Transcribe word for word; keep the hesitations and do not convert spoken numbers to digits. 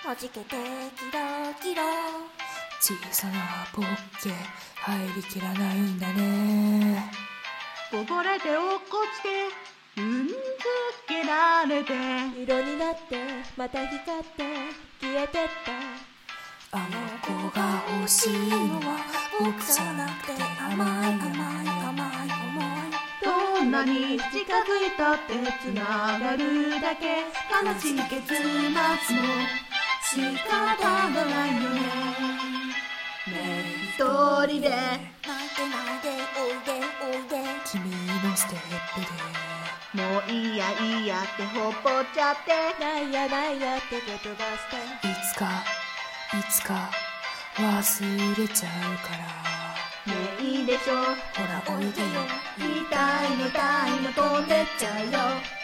はじけてキラキラ。 小さなポッケ入りきらないんだね。 こぼれて落っこちて踏んづけられて色になってまた光って消えてった。 あの子が欲しいのは僕じゃなくて甘い甘い甘い思い。 どんなに近づいたってつながるだけ。悲しい結末も仕方がないよね。ねえ一人で泣いてないでおいでおいで。 君のステップでもういいやいいやってほっぽっちゃって。 ないやないやって蹴飛ばして。 いつかいつか忘れちゃうから。 ねえいいでしょほらおいでよ。 痛いの痛いの飛んでっちゃうよ。